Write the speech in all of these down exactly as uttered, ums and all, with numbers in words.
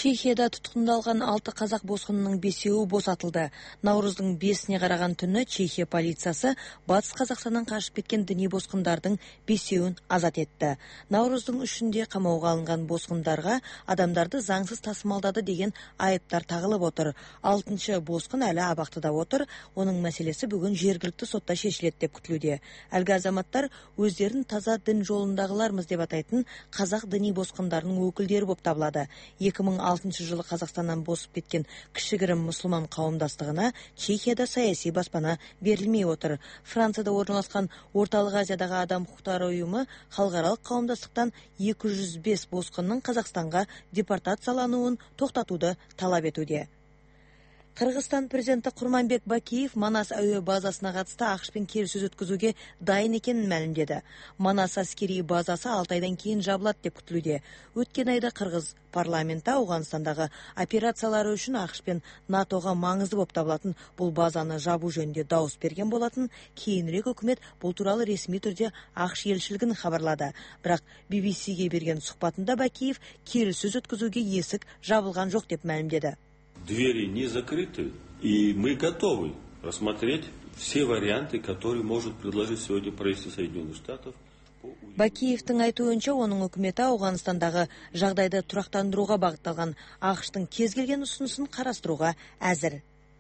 Чехияда тұтқындалған алты қазақ босқынының бесеуі босатылды. Наурыздың бесіне қараған түні Чехия полициясы Батыс Қазақстаннан қашып кеткен діни босқындардың бесеуін азат етті. Наурыздың үшінде қамауға алынған босқындарға адамдарды заңсыз тасымалдады деген айыптар тағылып отыр. Алтыншы босқын әлі абақтыда отыр. Оның мәселесі бүгін жергілікті сотта шешіледі деп күтілуде. Әлгі азаматтар өздерін таза дін жолындағылармыз деп атайтын қазақ діни босқындарының өкілдері болып табылады. екі мың алтыншы жылы Қазақстаннан босып кеткен кішігірім мұсылман қауымдастығына Чехияда саяси баспана берілмей отыр. Францияда орналасқан Орталық Азиядағы адам құқықтары ұйымы халықаралық қауымдастықтан екі жүз бес босқынның Қазақстанға депортациялануын тоқтатуды талап етуде. Қырғызстан президенті Құрманбек Бакиев Манас әуе базасына қатысты ақш-пен келіссөз өткізуге дайын екенін мәлімдеді. Манас әскери базасы алты айдан кейін жабылады деп күтілуде. Өткен айда Қырғыз парламенті Ауғанстандағы операциялары үшін ақш-пен натоға маңызды болып табылатын бұл базаны жабу жөнінде дауыс берген болатын. Кейінірек үкімет бұл туралы ресми түрде ақш елшілігін хабарлады. Бірақ би би си-ге берген сұхбатында Бакиев келіссөз өткізуге есік жабылған жоқ деп мәлімдеді. Двери не закрыты, и мы готовы рассмотреть все варианты, которые может предложить сегодня правительство Соединенных Штатов. Бакиевтің айтуынша, оның үкіметі Ауғанстандағы жағдайды тұрақтандыруға бағытталған ақш-тың кез келген ұсынысын қарастыруға әзір.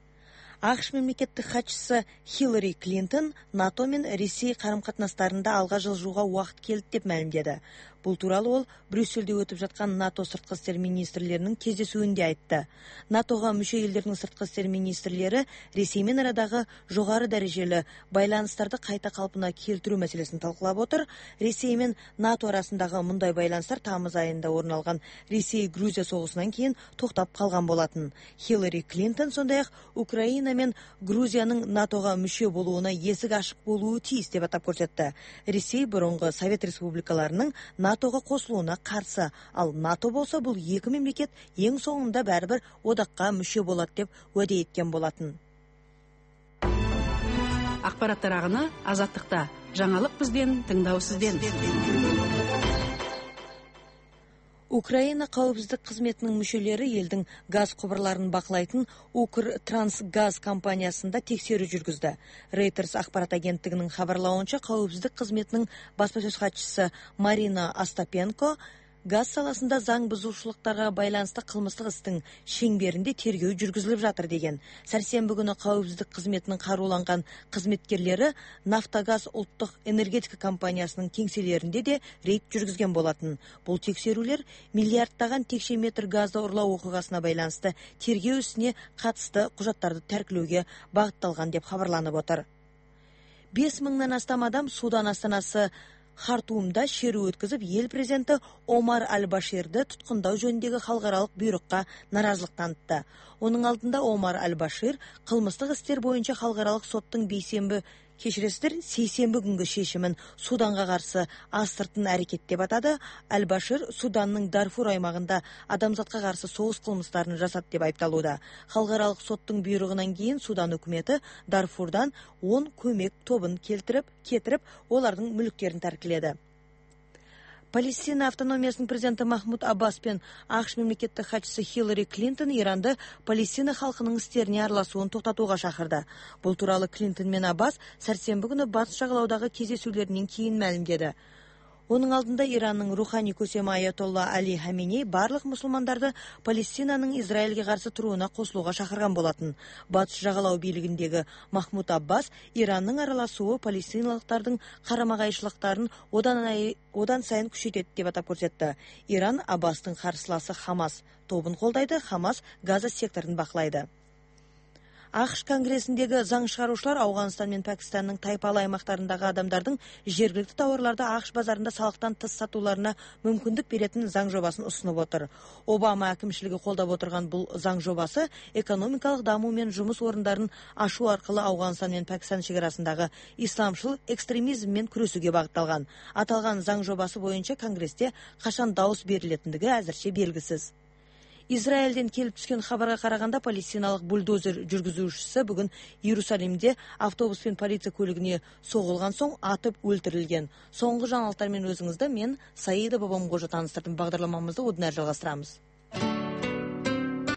ақш мемлекеттік хатшысы Хиллари Клинтон НАТО мен Ресей қарым-қатынастарында алға жылжуға уақыт келді деп мәлімдеді. Бұл туралы ол Брюссельде өтіп жатқан НАТО сыртқы істер министрлерінің кездесуінде айтты. натоға мүше елдердің сыртқы істер министрлері Ресеймен арадағы жоғары дәрежелі байланыстарды қайта қалпына келтіру мәселесін талқылап отыр. Ресей мен НАТО арасындағы мұндай байланыстар тамыз айында орын алған Ресей-Грузия соғысынан кейін тоқтап қалған болатын. Хиллари Клинтон сондай-ақ Украина мен Грузияның натоға мүше болуына есік ашық болуы тиіс деп атап көрсетті. Ресей бұрынғы Совет республикаларының натоға қосылуына қарсы, ал НАТО болса бұл екі мемлекет ең соңында бәрібір одаққа мүше болады деп уәде еткен болатын. Ақпараттар ағыны Азаттықта. Жаңалық бізден, тыңдау сізден. Украина қауіпсіздік қызметінің мүшелері елдің газ құбырларын бақылайтын Укртрансгаз компаниясында тексеру жүргізді. Reuters ақпарат агенттігінің хабарлауынша қауіпсіздік қызметінің баспасөз хатшысы Марина Остапенко газ саласында заң бұзушылықтарға байланысты қылмыстық істің шеңберінде тергеу жүргізіліп жатыр деген. Сәрсенбі күні қауіпсіздік қызметінің қаруланған қызметкерлері Нафтогаз ұлттық энергетика компаниясының кеңселерінде де рейд жүргізген болатын. Бұл тексерулер миллиардтаған текше метр газды ұрлау оқиғасына байланысты тергеу ісіне қатысты құжаттарды тәркілеуге бағытталған деп хабарланып отыр. бес мыңнан астам адам Судан астанасы Хартумда шеру өткізіп, ел президенті Омар Аль-Баширді тұтқындау жөніндегі халықаралық бұйрыққа наразылық танытты. Оның алдында Омар Аль-Башир қылмыстық істер бойынша халықаралық соттың бейсенбі кешіресіздер сейсенбі күнгі шешімін Суданға қарсы астыртын әрекет деп атады. Аль-Башир Суданның Дарфур аймағында адамзатқа қарсы соғыс қылмыстарын жасады деп айыпталуда. Халықаралық соттың бұйрығынан кейін Судан үкіметі Дарфурдан он көмек тобын келтіріп, кетіріп, олардың мүліктерін тәркіледі. Палестина автономиясының президенті Махмуд Аббас пен ақш мемлекеттік хатшысы Хиллари Клинтон Иранды Палестина халқының істеріне араласуын тоқтатуға шақырды. Бұл туралы Клинтон мен Аббас сәрсенбі күні батыс жағалаудағы кездесулерінен кейін мәлімдеді. Оның алдында Иранның рухани көсемі Аятолла Али Хаменей барлық мұсылмандарды Палестинаның Израильге қарсы тұруына қосылуға шақырған болатын. Батыс жағалау билігіндегі Махмуд Аббас Иранның араласуы палестиналықтардың қарама-қайшылықтарын одан, одан сайын күшейтеді деп атап көрсетті. Иран Аббастың қарсыласы Хамас тобын қолдайды, Хамас Газа секторын бақылайды. ақш конгресіндегі заң шығарушылар Ауғанстан мен Пәкістанның тайпалы аймақтарындағы адамдардың жергілікті тауарларды ақш базарында салықтан тыс сатуларына мүмкіндік беретін заң жобасын ұсынып отыр. Обама әкімшілігі қолдап отырған бұл заң жобасы экономикалық даму мен жұмыс орындарын ашу арқылы Ауғанстан мен Пәкістан шекарасындағы исламшыл экстремизммен күресуге бағытталған. Аталған заң жобасы бойынша конгресте қашан дауыс берілетіндігі әзірше белгісіз. Израильден келіп түскен хабарға қарағанда палестиналық бульдозер жүргізушісі бүгін Иерусалимде автобус пен полиция көлігіне соғылған соң атып өлтірілген. Соңғы жаңалықтармен өзіңізді мен Саида Бабамқожа таныстырдым. Бағдарламамызды одан әрі жалғастырамыз.